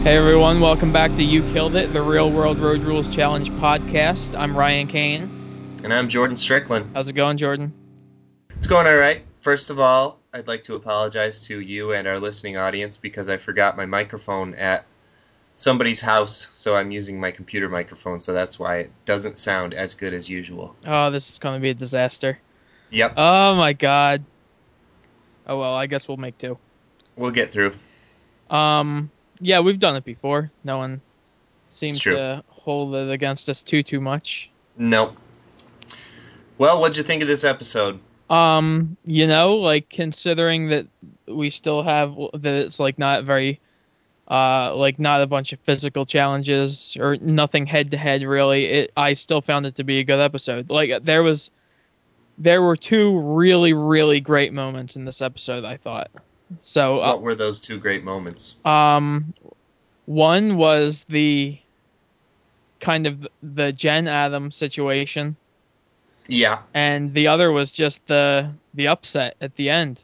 Hey everyone, welcome back to You Killed It, the Real World Road Rules Challenge podcast. I'm Ryan Kane. And I'm Jordan Strickland. How's it going, Jordan? It's going alright. First of all, I'd like to apologize to you and our listening audience because I forgot my microphone at somebody's house, so I'm using my computer microphone, so that's why it doesn't sound as good as usual. Oh, this is going to be a disaster. Yep, Oh my god. Oh well, I guess we'll make two. we'll get through. Yeah, we've done it before. No one It's seemed true. to hold it against us too much. Nope. Well, what'd you think of this episode? Considering that we still have that it's like not very not a bunch of physical challenges or nothing head to head really. I still found it to be a good episode. Like there were two really great moments in this episode, I thought. So What were those two great moments? one was the kind of the Jen Adams situation, Yeah. and the other was just the upset at the end.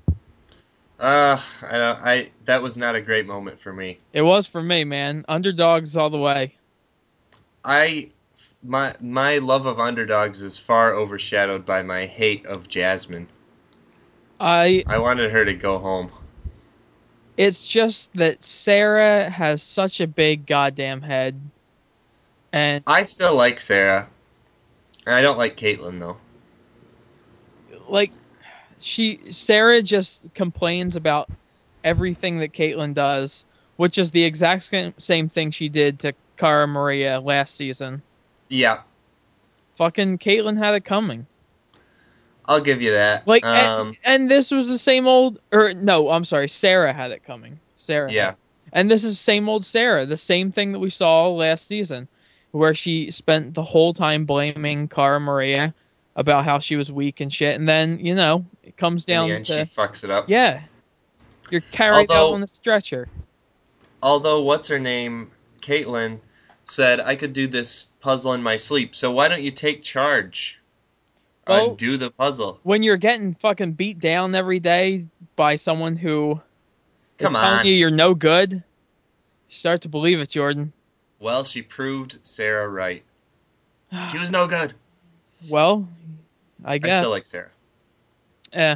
That was not a great moment for me. It was for me, man. Underdogs all the way. I my love of underdogs is far overshadowed by my hate of Jasmine. I I wanted her to go home. It's just that Sarah has such a big goddamn head, and I still like Sarah. I don't like Caitlyn though. like Sarah just complains about everything that Caitlyn does, which is the exact same thing she did to Cara Maria last season. Yeah, Fucking Caitlyn had it coming. I'll give you that. Like, and this was the same old, or no, I'm sorry, Sarah had it coming. Sarah had, Yeah, and this is same old Sarah, the same thing that we saw last season, where she spent the whole time blaming Cara Maria about how she was weak and shit, and then it comes in the down end she to fucks it up. yeah, you're carried out on Although, a stretcher. what's her name, Caitlyn, said I could do this puzzle in my sleep. So why don't you take charge and Well, do the puzzle? when you're getting fucking beat down every day by someone who is Come telling on. you you're no good, you start to believe it, Jordan. Well, she proved Sarah right. She was no good. Well, I I guess. still like Sarah. Eh.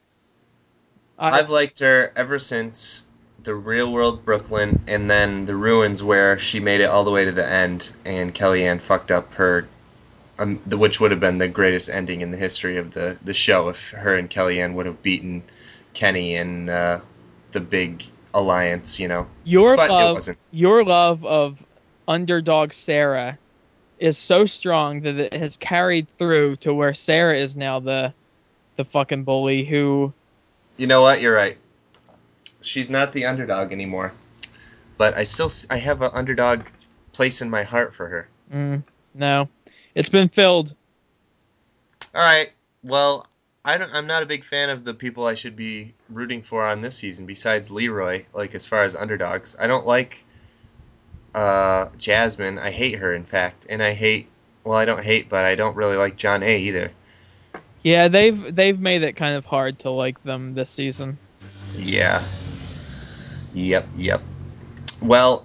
I I've liked her ever since the real world Brooklyn and then the ruins where she made it all the way to the end and Kellyanne fucked up her which would have been the greatest ending in the history of the show if her and Kellyanne would have beaten Kenny and the big alliance, you know. your But it love wasn't. your love of underdog Sarah is so strong that it has carried through to where Sarah is now the fucking bully who You know what? You're right. She's not the underdog anymore. But I have an underdog place in my heart for her. no. It's been filled. All right. Well, I'm not a big fan of the people I should be rooting for on this season besides Leroy. Like as far as underdogs, I don't like Jasmine. I hate her, in fact, and I hate. Well, I don't hate, but I don't really like John A. either. Yeah, they've made it kind of hard to like them this season. Yeah. Yep. Well,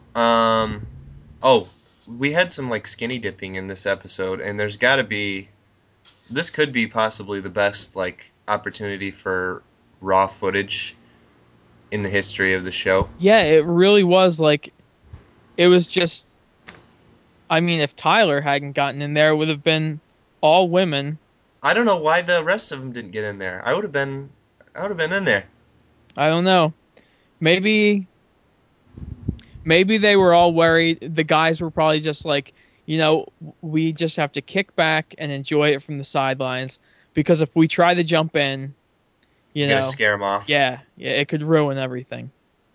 oh, we had some like skinny dipping in this episode, and there's got to be. This could be possibly the best like opportunity for raw footage in the history of the show. Yeah, it really was like it was just I mean, if Tyler hadn't gotten in there, it would have been all women. I don't know why the rest of them didn't get in there. I would have been in there. I don't know. Maybe maybe they were all worried. The guys were probably just like, we just have to kick back and enjoy it from the sidelines because if we try to jump in, you You're gonna know, scare them off. yeah, it could ruin everything.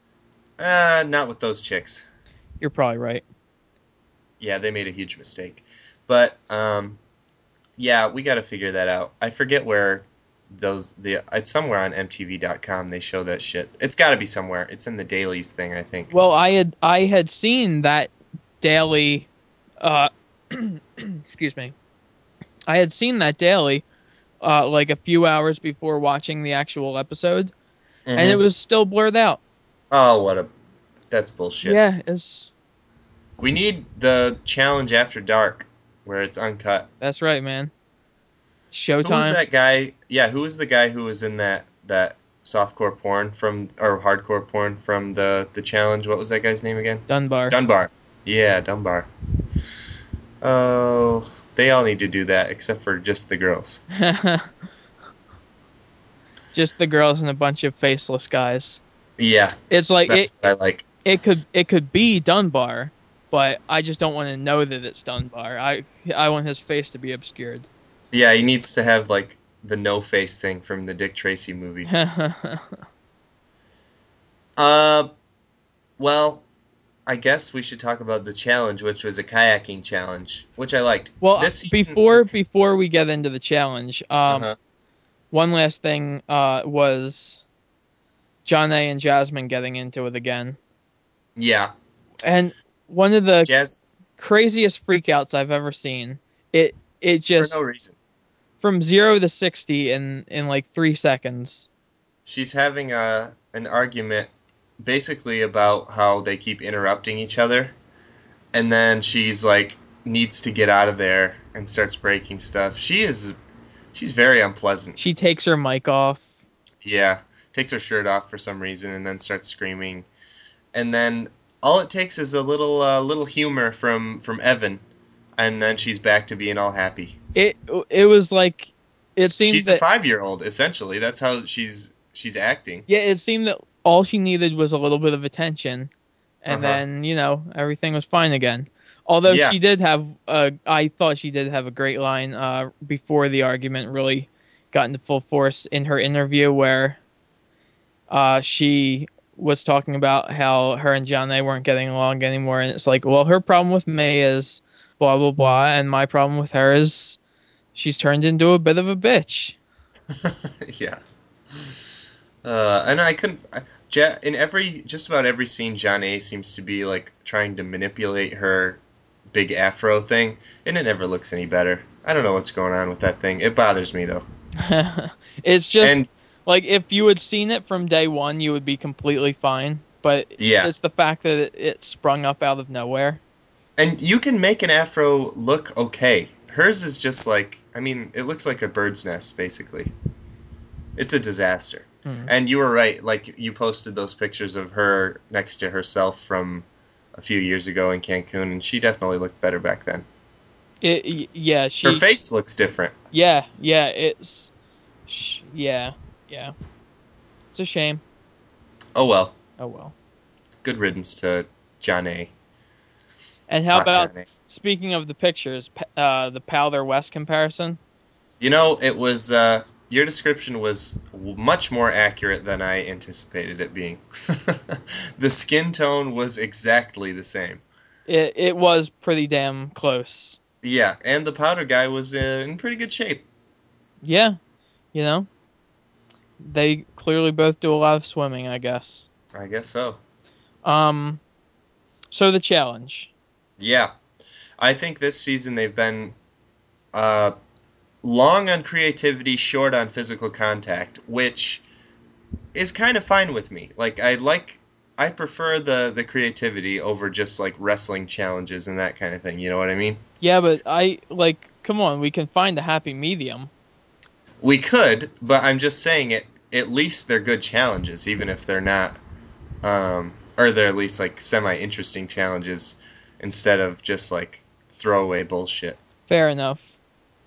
Not with those chicks. You're probably right. Yeah, they made a huge mistake. But yeah, we got to figure that out. I forget where it's somewhere on MTV.com they show that shit. It's got to be somewhere. It's in the dailies thing, I think. Well, I had seen that daily uh excuse me. I had seen that daily like a few hours before watching the actual episode and it Mm-hmm. was still blurred out. Oh, what a That's bullshit. Yeah, it's We need the challenge after dark, where it's uncut. that's right, man. Who was Showtime, that guy? Yeah, who was the guy who was in that softcore porn from or hardcore porn from the challenge? What was that guy's name again? Dunbar. Dunbar. Yeah, Dunbar. Oh, they all need to do that except for just the girls. Just the girls and a bunch of faceless guys. Yeah, It's like that's what I like. it could be Dunbar, but I just don't want to know that it's Dunbar. I want his face to be obscured. Yeah, he needs to have like the no face thing from the Dick Tracy movie. Uh, well, I guess we should talk about the challenge, which was a kayaking challenge, which I liked. Well, This season is. before we get into the challenge, Uh-huh. one last thing was John A. and Jasmine getting into it again, Yeah, and one of the Jazz craziest freakouts I've ever seen. It for no just reason. from 0 to 60 in like 3 seconds. She's having a an argument basically about how they keep interrupting each other, and then she's like needs to get out of there and starts breaking stuff. She's very unpleasant. She takes her mic off. Yeah, takes her shirt off for some reason and then starts screaming. And then all it takes is a little humor from Evan, and then she's back to being all happy. It it was like it seemed She's a that 5 year old essentially. That's how she's acting. yeah, it seemed that all she needed was a little bit of attention, Uh and huh. then everything was fine again. Although Yeah. she did have I thought she did have a great line before the argument really got into full force in her interview where she was talking about how her and John they weren't getting along anymore, and it's like, well, her problem with me is blah blah blah, and my problem with her is she's turned into a bit of a bitch. Yeah. And I couldn't. In every just about every scene, John A seems to be like trying to manipulate her big afro thing, and it never looks any better. I don't know what's going on with that thing. It bothers me though. It's just And like if you had seen it from day one, you would be completely fine. But yeah, it's the fact that it sprung up out of nowhere. and you can make an afro look okay. Hers is just like, I mean, it looks like a bird's nest basically. It's a disaster. Hmm. And you were right. Like you posted those pictures of her next to herself from a few years ago in Cancun, and she definitely looked better back then. Yeah, Her face looks different. yeah, yeah, yeah. It's a shame. Oh well. Oh well. Good riddance to John A. And how Hot about John A. speaking of the pictures, the Powder West comparison? You know, it was your description was much more accurate than I anticipated it being. The skin tone was exactly the same. It was pretty damn close. Yeah, and the powder guy was in pretty good shape. Yeah, you know, they clearly both do a lot of swimming, I guess. I guess so. Um, so the challenge. Yeah, I think this season they've been uh, long on creativity, short on physical contact, which is kind of fine with me. I prefer the creativity over just like wrestling challenges and that kind of thing. You know what I mean? Yeah, but I like, come on, we can find a happy medium. We could, but I'm just saying it. At least they're good challenges, even if they're not, or they're at least like semi interesting challenges instead of just like throwaway bullshit. Fair enough.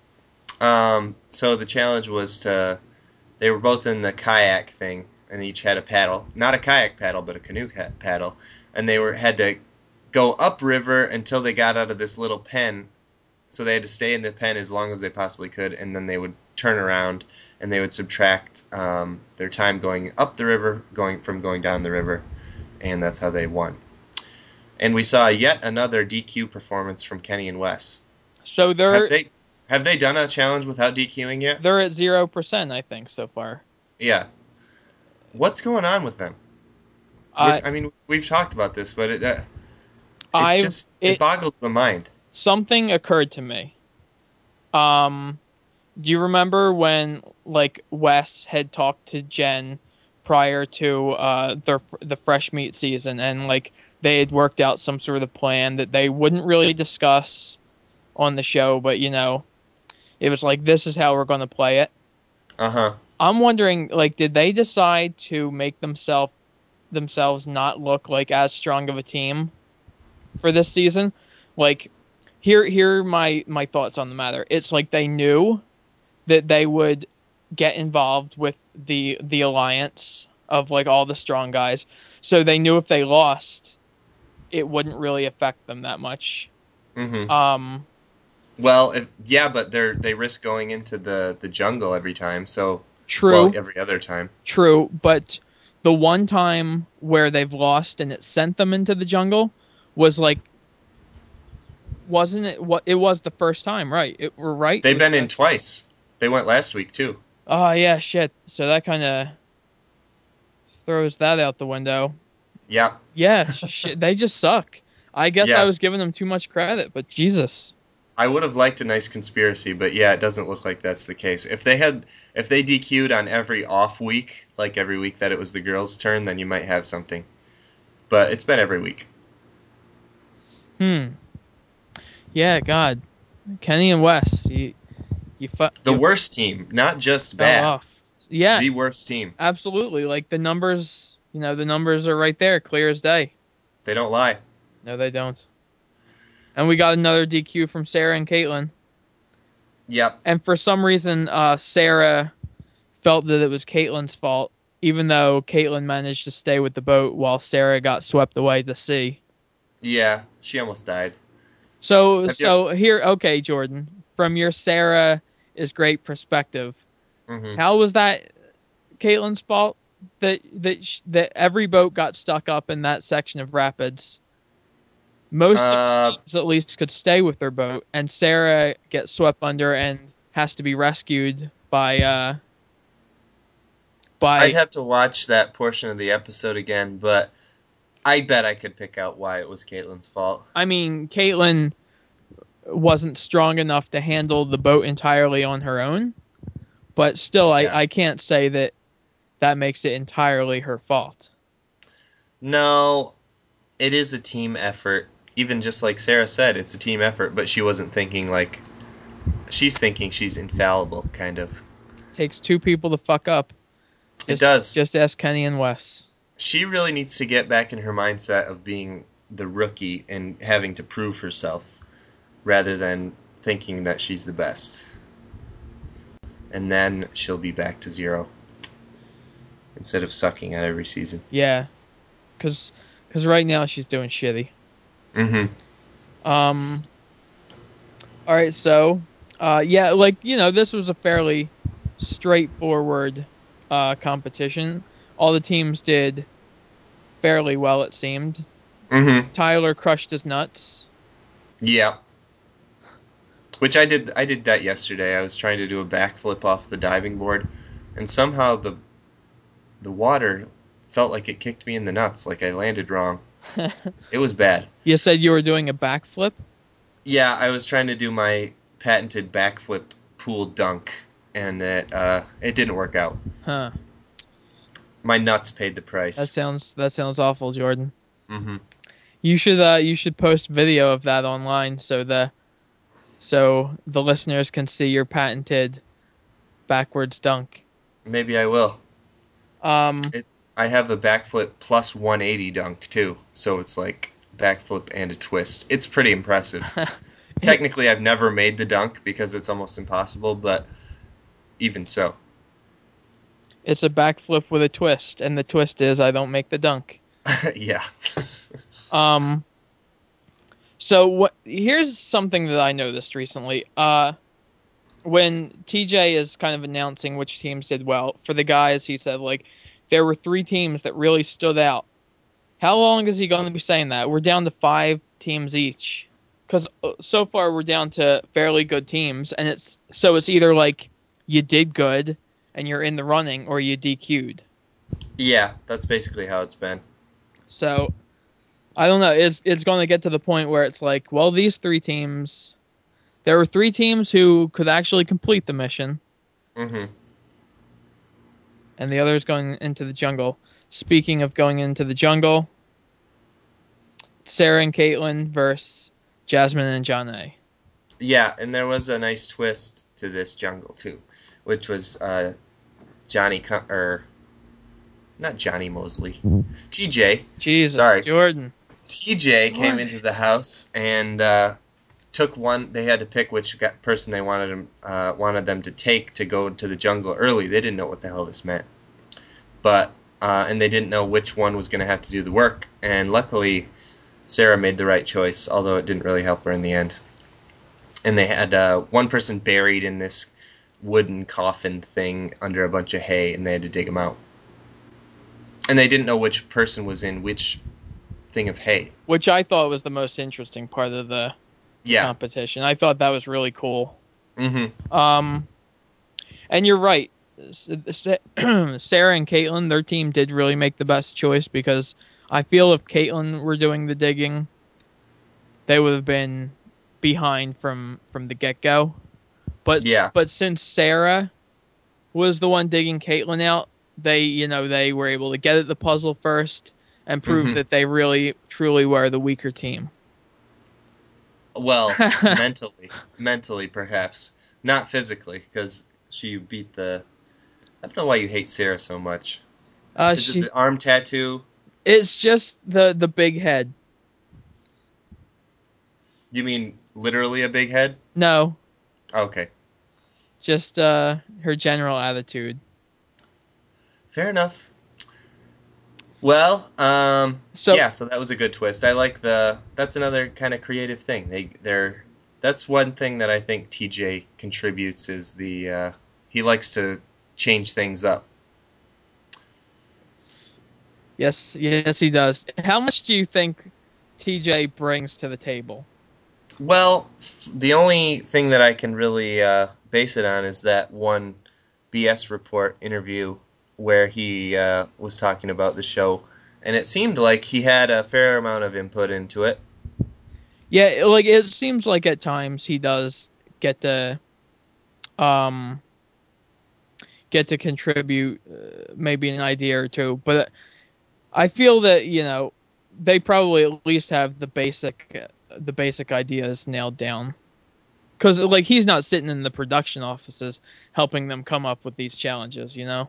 So the challenge was to they were both in the kayak thing, and each had a paddle, not a kayak paddle, but a canoe paddle, and they were had to go upriver until they got out of this little pen. So they had to stay in the pen as long as they possibly could, and then they would turn around and they would subtract their time going up the river, going down the river, and that's how they won. And we saw yet another DQ performance from Kenny and Wes. So Have they done a challenge without DQing yet? they're at 0%, I think, so far. Yeah. What's going on with them? I I mean, we've talked about this, but it's I just it it boggles the mind. something occurred to me. Um, do you remember when like Wes had talked to Jen prior to the fresh meat season, and like they had worked out some sort of plan that they wouldn't really discuss on the show, but it was like this is how we're going to play it. Uh-huh. I'm wondering, like, did they decide to make themselves not look like as strong of a team for this season? Like, here are my thoughts on the matter. It's like they knew that they would get involved with the alliance of like all the strong guys, so they knew if they lost, it wouldn't really affect them that much. Mm-hmm. Um, Well, but they risk going into the jungle every time. So, well, true, every other time. true, but the one time where they've lost and it sent them into the jungle was like, wasn't it? What it was the first time, right? We're right. They've been in twice. They went last week too. Oh yeah, shit. So that kind of throws that out the window. Yeah. Yeah, shit. They just suck. I guess I Yeah. was giving them too much credit, but Jesus. I would have liked a nice conspiracy, but yeah, it doesn't look like that's the case. If they DQ'd on every off week, like every week that it was the girls' turn, then you might have something. But it's been every week. Hmm. Yeah, God. Kenny and Wes, The you worst team, not just fell bad. off. Yeah, The worst team. absolutely. Like the numbers are right there, clear as day. They don't lie. No, they don't. And we got another DQ from Sarah and Caitlin. Yep. And for some reason, Sarah felt that it was Caitlin's fault, even though Caitlin managed to stay with the boat while Sarah got swept away to sea. Yeah, she almost died. So, Have you? so here, okay, Jordan, from your Sarah is great perspective, Mm-hmm. how was that Caitlin's fault that every boat got stuck up in that section of rapids? Most of the Uh, teams at least could stay with their boat, and Sarah gets swept under and has to be rescued I'd by. have to watch that portion of the episode again, but I bet I could pick out why it was Caitlin's fault. I mean, Caitlin wasn't strong enough to handle the boat entirely on her own, but still, Yeah. I can't say that makes it entirely her fault. No, it is a team effort. Even just like Sarah said, it's a team effort, but she wasn't thinking like she's thinking she's infallible, kind of. Takes two people to fuck up. It Just does. just ask Kenny and Wes. She really needs to get back in her mindset of being the rookie and having to prove herself rather than thinking that she's the best. And then she'll be back to zero instead of sucking at every season. Yeah, cause right now she's doing shitty. Mm-hmm. Um. All right, so yeah, like this was a fairly straightforward competition. All the teams did fairly well, it seemed. Mm-hmm. Tyler crushed his nuts. Yeah. Which I did. I did that yesterday. I was trying to do a backflip off the diving board, and somehow the water felt like it kicked me in the nuts. Like I landed wrong. It was bad. You said you were doing a backflip. Yeah, I was trying to do my patented backflip pool dunk, and it didn't work out. Huh. My nuts paid the That price. sounds awful, Jordan. Mm-hmm. You should post video of that online so the listeners can see your patented backwards dunk. Maybe I will. Um It. I have a backflip plus 180 dunk too, so it's like backflip and a twist. It's pretty impressive. Technically, I've never made the dunk because it's almost impossible, but even so. it's a backflip with a twist, and the twist is I don't make the dunk. Yeah. Um so what here's something that I noticed recently. When TJ is kind of announcing which teams did well, for the guys he said like there were three teams that really stood out. How long is he going to be saying that? We're down to five teams each. Because so far we're down to fairly good teams, and it's either like you did good and you're in the running, or you DQ'd. Yeah, that's basically how it's been. So I don't know. It's going to get to the point where it's like, well, these three teams. There were three teams who could actually complete the mission, Mm-hmm. and the other is going into the jungle. Speaking of going into the jungle, Sarah and Caitlin versus Jasmine and Janae. Yeah, and there was a nice twist to this jungle too, which was or not Johnny Mosley, TJ. Jesus, Sorry, Jordan. TJ came Jordan. into the house and took one. They had to pick which person they wanted them to take to go to the jungle early. They didn't know what the hell this meant, but and they didn't know which one was going to have to do the work. And luckily, Sarah made the right choice, although it didn't really help her in the end. And they had one person buried in this wooden coffin thing under a bunch of hay, and they had to dig him out. And they didn't know which person was in which thing of hay. Which I thought was the most interesting part of the Yeah. competition. I thought that was really cool. Mm-hmm. Um, and you're right. Sarah and Caitlin, their team did really make the best choice because I feel if Caitlin were doing the digging, they would have been behind from the get go. Yeah. But since Sarah was the one digging Caitlin out, they were able to get at the puzzle first and prove Mm-hmm. that they really truly were the weaker team. Well, mentally perhaps, not physically, because she beat the. I don't know why you hate Sarah so much. Is it She the arm tattoo? It's just the big head. You mean literally a big head? No, Okay, just her general attitude. fair enough. Well, So yeah. So that was a good twist. I like the. That's another kind of creative thing. They're. That's one thing that I think TJ contributes is the. He likes to change things up. yes, he does. How much do you think TJ brings to the table? Well, the only thing that I can really base it on is that one BS report interview where he was talking about the show, and it seemed like he had a fair amount of input into it. Yeah, like it seems like at times he does get to um get to contribute maybe an idea or two, but I feel that they probably at least have the basic ideas nailed down. Because like he's not sitting in the production offices helping them come up with these challenges.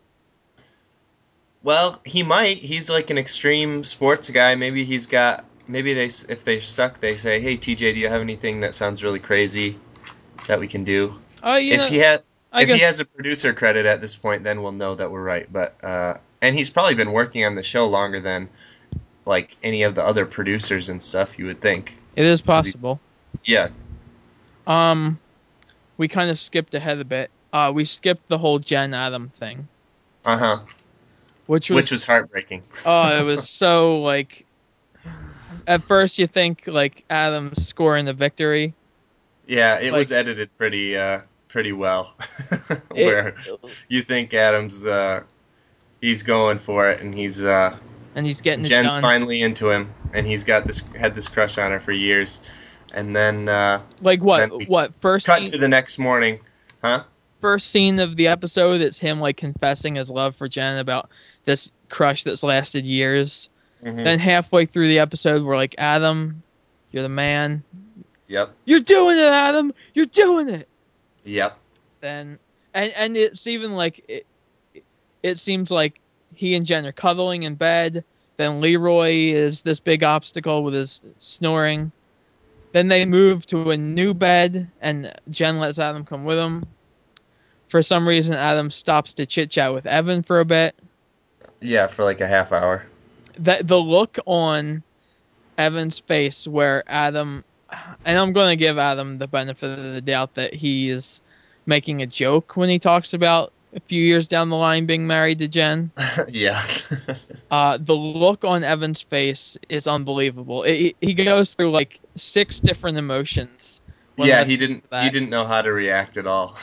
Well, he might. He's like an extreme sports guy. Maybe he's got. Maybe if they're stuck, they say, "Hey, TJ, do you have anything that sounds really crazy that we can do?" Uh, you If he know, had, I if he guess has a producer credit at this point, then we'll know that we're right. But and he's probably been working on the show longer than like any of the other producers and stuff. You would think it is because he's possible. yeah. Um, we kind of skipped ahead a bit. We skipped the whole Jen Adam thing, Uh huh. which Which was was heartbreaking. it was so like at first you think like Adam scoring the victory, Yeah, it was like edited pretty well. it, Where you think Adams he's going for it and he's and he's getting it Jen's done. finally into him and he's got this had this crush on her for years, and Like then we what cut to the next morning, huh? first scene of the episode? It's him like confessing his love for Jen about this crush that's lasted years. Mm-hmm. Then halfway through the episode, we're like, Adam, you're the man. Yep. You're doing it, Adam. You're doing it. Yep. Then and it's even like it seems like he and Jen are cuddling in bed. Then Leroy is this big obstacle with his snoring. Then they move to a new bed, and Jen lets Adam come with him. For some reason, Adam stops to chit chat with Evan for a bit. Yeah, for like a half hour. That the look on Evan's face where Adam, and I'm going to give Adam the benefit of the doubt that he is making a joke when he talks about a few years down the line being married to Jen. Yeah. The look on Evan's face is unbelievable. He goes through like six different emotions when Yeah, listening to he that. didn't know how to react at all.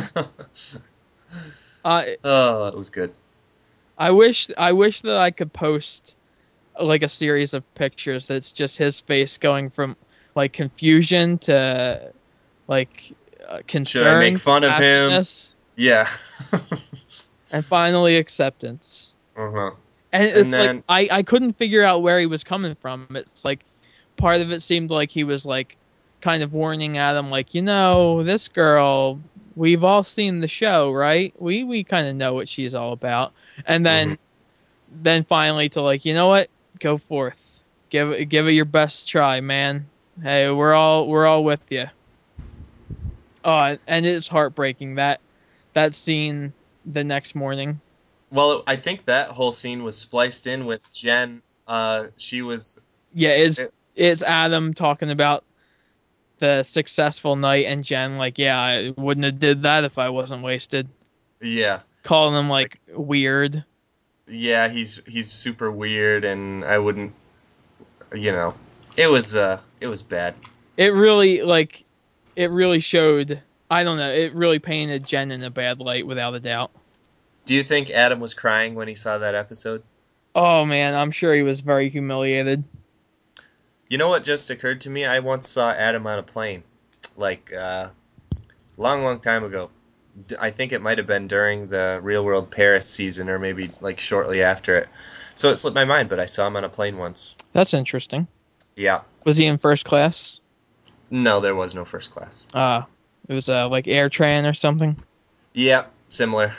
Uh, Oh, it was good. I wish that I could post like a series of pictures that's just his face going from like confusion to like Should I make concern to fun of him? happiness. Yeah. and finally acceptance. Uh-huh. And And it's like then I couldn't figure out where he was coming from. It's like part of it seemed like he was like kind of warning Adam, like, this girl, we've all seen the show, right? We kind of know what she's all about. And mhm. then finally to like, you know what? Go forth. Give it your best try, man. Hey, we're all with you. Oh, and it's heartbreaking that scene the next morning. Well, I think that whole scene was spliced in with Jen. She was Yeah, it, it's Adam talking about the successful night and Jen like, yeah, I wouldn't have did that if I wasn't wasted. yeah. Calling him Like like weird. yeah, he's super weird and I wouldn't, you know. It was bad. It really like it really showed. I don't know. It really painted Jen in a bad light, without a doubt. Do you think Adam was crying when he saw that episode? Oh man, I'm sure he was very humiliated. You know what just occurred to me? I once saw Adam on a plane. Like long long time ago. I think it might have been during the Real World Paris season or maybe like shortly after it. So it slipped my mind, but I saw him on a plane once. That's interesting. Yeah. Was he in first class? No, there was no first class. It was like AirTran or something. Yeah, similar.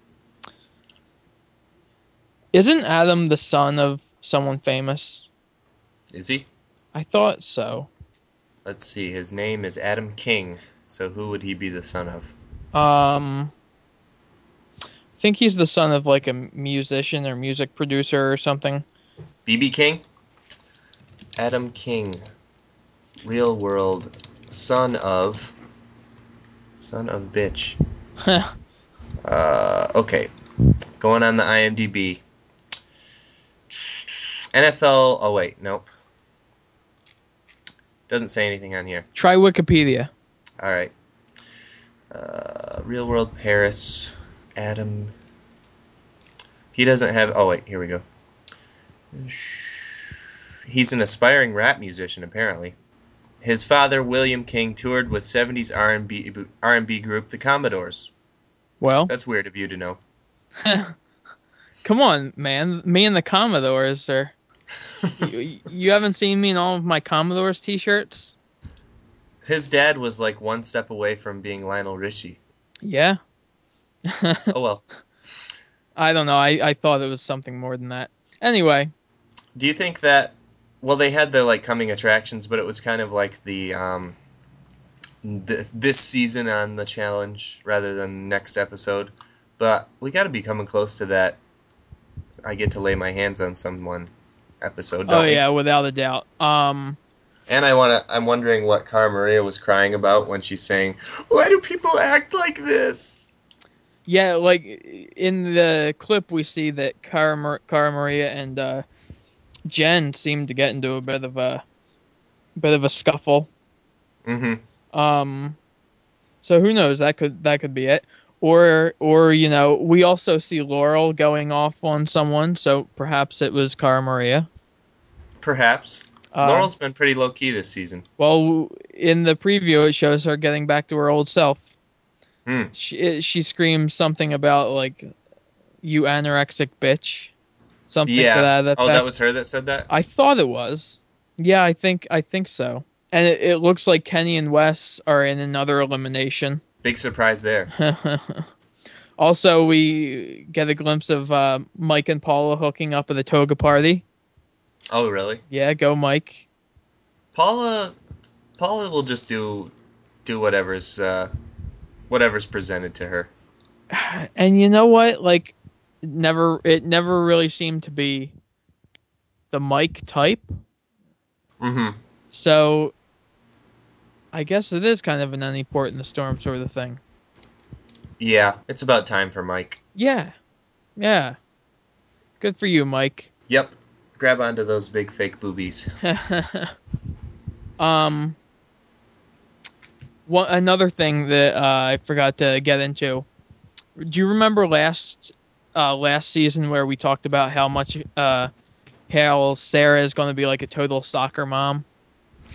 Isn't Adam the son of someone famous? Is he? I thought so. Let's see. His name is Adam King. So who would he be the son of? I think he's the son of like a musician or music producer or something. BB King? Adam King. Real world. Son of. Son of bitch. Okay. Going on the IMDb. NFL. Oh, wait. Nope. Doesn't say anything on here. Try Wikipedia. Alright. Real world Paris. Adam. He doesn't have. Oh, wait. Here we go. He's an aspiring rap musician, apparently. His father, William King, toured with 70s R&B group The Commodores. Well, That's weird of you to know. come on, man. Me and the Commodores are. You haven't seen me in all of my Commodores t-shirts? His dad was like one step away from being Lionel Richie. Yeah. Oh well. I don't know. I thought it was something more than that. Anyway, Do you think that? Well, they had the like coming attractions, but it was kind of like the this season on the challenge rather than next episode. But we got to be coming close to that. I get to lay my hands on someone episode, oh don't we? yeah, without a doubt. And I'm wondering what Cara Maria was crying about when she's saying, "Why do people act like this?" Yeah, like in the clip we see that Cara Maria and Jen seem to get into a bit of a scuffle. Mm-hmm. Um, so who knows? That could be it. Or we also see Laurel going off on someone, so perhaps it was Cara Maria. Perhaps. Uh, Laurel's been pretty low key this season. well, in the preview, it shows her getting back to her old self. Hmm. She screams something about like "you anorexic bitch," something to Yeah. that Oh, that effect. was her that said that? I thought it was. Yeah, I think so. And it looks like Kenny and Wes are in another elimination. Big surprise there. Also, we get a glimpse of Mike and Paula hooking up at the toga party. Oh, really? Yeah, go Mike. Paula Paula will just do whatever's presented to her. And you know what? Like, it never really seemed to be the Mike type. Mm-hmm. So I guess it is kind of an any port in the storm sort of thing. Yeah, it's about time for Mike. Yeah, yeah. Good for you, Mike. Yep. Grab onto those big fake boobies. um, another thing that I forgot to get into. Do you remember last season where we talked about how Sarah is going to be like a total soccer mom?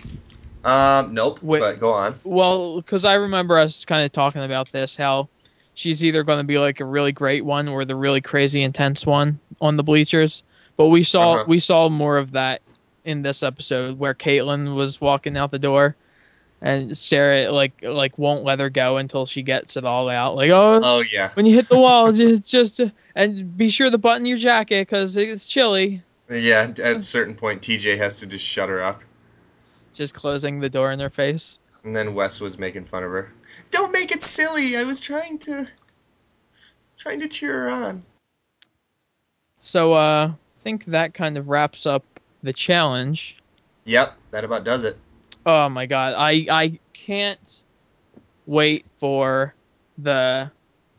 Nope, With but go on. Well, because I remember us kind of talking about this, how she's either going to be like a really great one or the really crazy intense one on the bleachers. But we Uh saw huh. we saw more of that in this episode where Caitlyn was walking out the door and Sarah like won't let her go until she gets it all out. Like, oh, Oh yeah. when you hit the wall, just and be sure to button your jacket because it's chilly. Yeah. At a certain point, TJ has to just shut her up, Just closing the door in her face. and then Wes was making fun of her. Don't make it silly. I was trying to cheer her on. So I think that kind of wraps up the challenge. Yep, that about does it. Oh my god, I can't wait the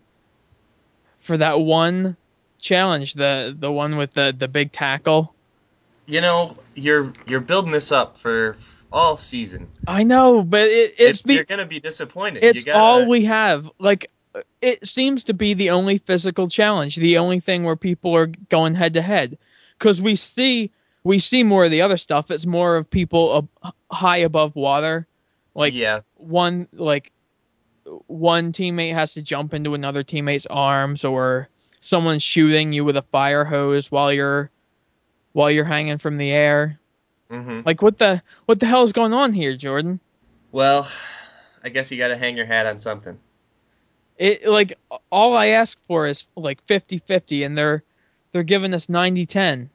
for that one challenge, the one with the big tackle. You know, you're building this up for all season. I know, but It's you're gonna be disappointed. You it's all gotta. we have. Like it seems to be the only physical challenge, the only thing where people are going head to head. Because we see more of the other stuff. It's more of people high above water, like Yeah. like one teammate has to jump into another teammate's arms, or someone's shooting you with a fire hose while you're hanging from the air. Mm-hmm. Like what the hell is going on here, Jordan? Well, I guess you gotta hang your hat on something. It like all I ask for is like 50-50 and they're giving us 90-10.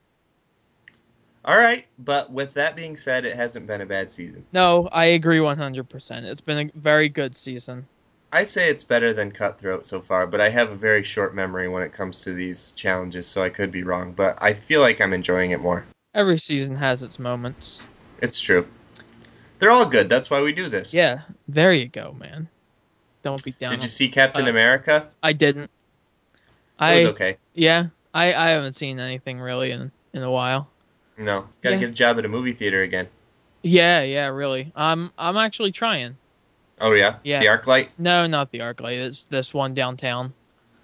All right, but with that being said, it hasn't been a bad season. No, I agree 100%. It's been a very good season. I say it's better than Cutthroat so far, but I have a very short memory when it comes to these challenges, so I could be wrong. But I feel like I'm enjoying it more. Every season has its moments. It's true. They're all good. That's why we do this. Yeah, there you go, man. Don't be down Did you on see Captain uh America? I didn't. It was I okay. yeah, I haven't seen anything really in a while. No, got to Yeah. get a job at a movie theater again. Yeah, really. I'm actually trying. Oh yeah, Yeah. the ArcLight. No, not the ArcLight. It's this one downtown.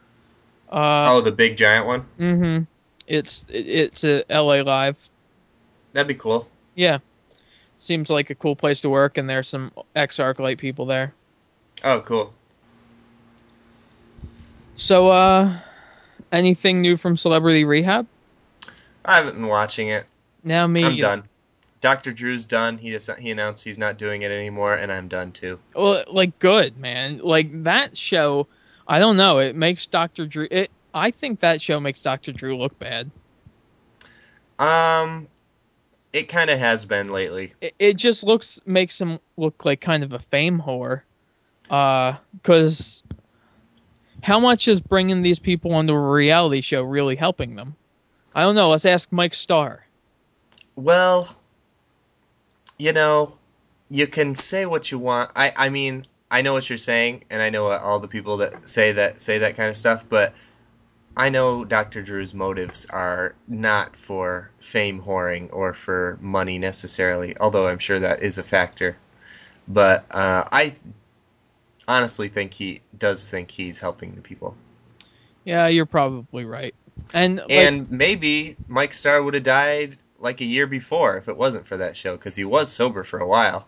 Uh Oh, the big giant one. mhm. It's a LA Live. That'd be cool. Yeah. Seems like a cool place to work and there's some ex ArcLight people there. Oh, cool. So anything new from Celebrity Rehab? I haven't been watching it. Now me I'm either. done. Dr. Drew's done. He announced he's not doing it anymore, and I'm done too. Well, like good, man. Like that show, I don't know, it makes Dr. Drew I think that show makes Dr. Drew look bad. Um, it kind of has been lately. It just makes him look like kind of a fame whore. Cuz how much is bringing these people onto a reality show really helping them? I don't know, let's ask Mike Starr. Well, you know, you can say what you want. I mean, I know what you're saying, and I know all the people that say that kind of stuff, but I know Dr. Drew's motives are not for fame whoring or for money necessarily, although I'm sure that is a factor. But I honestly think he does think he's helping the people. Yeah, you're probably right. And like And maybe Mike Starr would have died like a year before if it wasn't for that show, because he was sober for a while.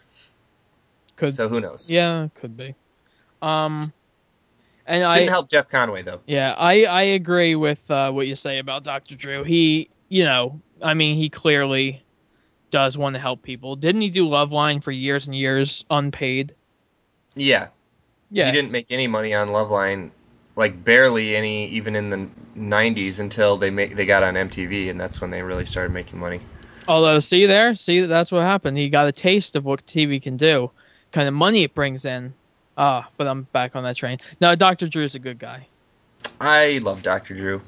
could So who knows? yeah, could be. Um and Didn't help Jeff Conway though. I agree with what you say about Dr. Drew. He, I mean, he clearly does want to help people. Didn't he do Loveline for years and years unpaid? Yeah, he Yeah. didn't make any money on Loveline, like barely any, even in the '90s until they got on MTV, and that's when they really started making money. Although, see, that's what happened. He got a taste of what TV can do, kind of money it brings in. Ah, but I'm back on that train. No, Dr. Drew's a good guy. I love Dr. Drew.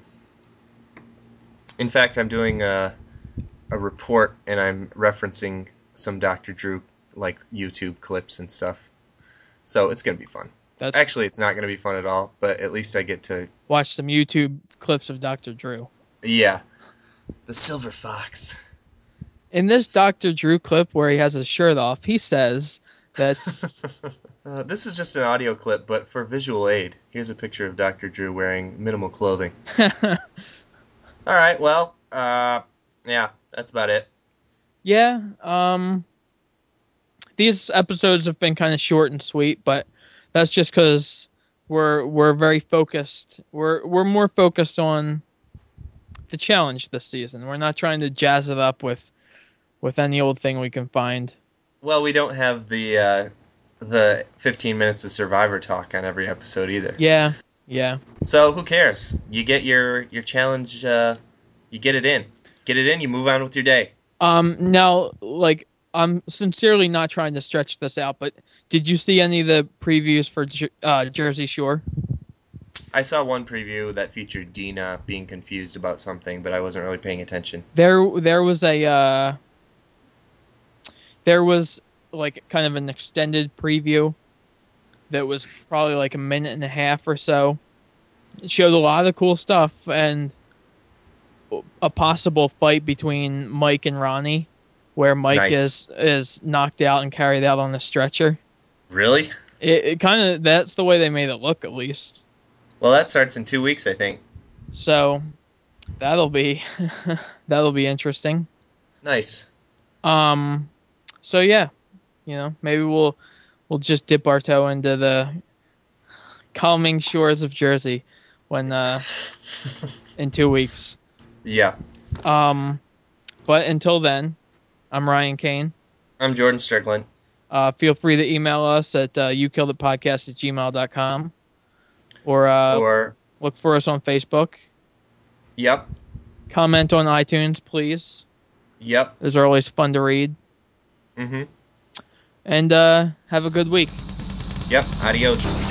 In fact, I'm doing a report and I'm referencing some Dr. Drew like YouTube clips and stuff. So it's gonna be fun. That's Actually, it's not gonna be fun at all, but at least I get to. watch some YouTube clips of Dr. Drew. Yeah, the Silver Fox. In this Dr. Drew clip where he has his shirt off, he says that This is just an audio clip, but for visual aid, here's a picture of Dr. Drew wearing minimal clothing. All right, well, yeah, that's about it. yeah, these episodes have been kind of short and sweet, but that's just because we're very focused. We're more focused on the challenge this season. We're not trying to jazz it up with any old thing we can find. Well, we don't have the 15 minutes of Survivor talk on every episode either. Yeah, yeah. So who cares? You get your challenge. You get it in. Get it in. You move on with your day. Now, like, I'm sincerely not trying to stretch this out, but did you see any of the previews for Jersey Shore? I saw one preview that featured Dina being confused about something, but I wasn't really paying attention. There was a there was like kind of an extended preview that was probably like a minute and a half or so. It showed a lot of cool stuff and a possible fight between Mike and Ronnie, where Mike Nice. is knocked out and carried out on a stretcher. Really? It kind of that's the way they made it look, at least. Well, that starts in 2 weeks, I think. So that'll be that'll be interesting. Nice. Um, so yeah, maybe we'll just dip our toe into the calming shores of Jersey when in 2 weeks. Yeah. Um, but until then, I'm Ryan Kane. I'm Jordan Strickland. Feel free to email us at youkilleditpodcast@gmail.com or Or, look for us on Facebook. yep. Comment on iTunes, please. Yep. Those are always fun to read. Mm-hmm. And have a good week. Yep. Adios.